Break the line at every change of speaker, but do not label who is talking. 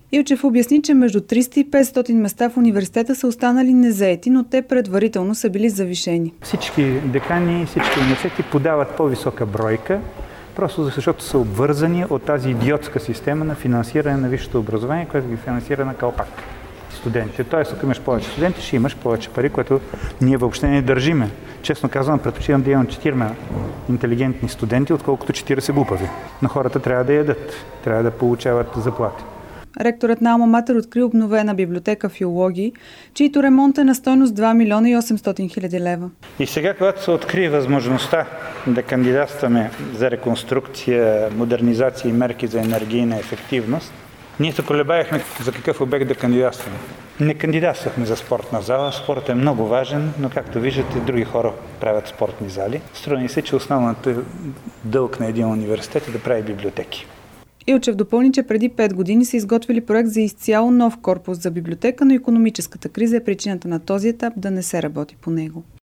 Илчев обясни, че между 300 и 500 места в университета са останали незаети, но те предварително са били завишени.
Всички декани, всички университети подават по-висока бройка, просто защото са обвързани от тази идиотска система на финансиране на висшето образование, което ги финансира на калпак студентите. Тоест, ако имаш повече студенти, ще имаш повече пари, което ние въобще не държиме. Честно казвам, предпочитам да имам 4 интелигентни студенти, отколкото 40 глупави. Но хората трябва да ядат, трябва да получават заплати.
Ректорът на Алма Матер откри обновена библиотека филологии, чийто ремонт е на стойност 2 милиона и 800 хиляди лева.
И сега, когато се откри възможността да кандидатстваме за реконструкция, модернизация и мерки за енергийна ефективност, ние се колебаехме за какъв обект да кандидатстваме. Не кандидатствахме за спортна зала. Спортът е много важен, но както виждате, други хора правят спортни зали. Струва ни се, че основната дълг на един университет е да прави библиотеки.
Илчев допълни, че преди 5 години са изготвили проект за изцяло нов корпус за библиотека, но икономическата криза е причината на този етап да не се работи по него.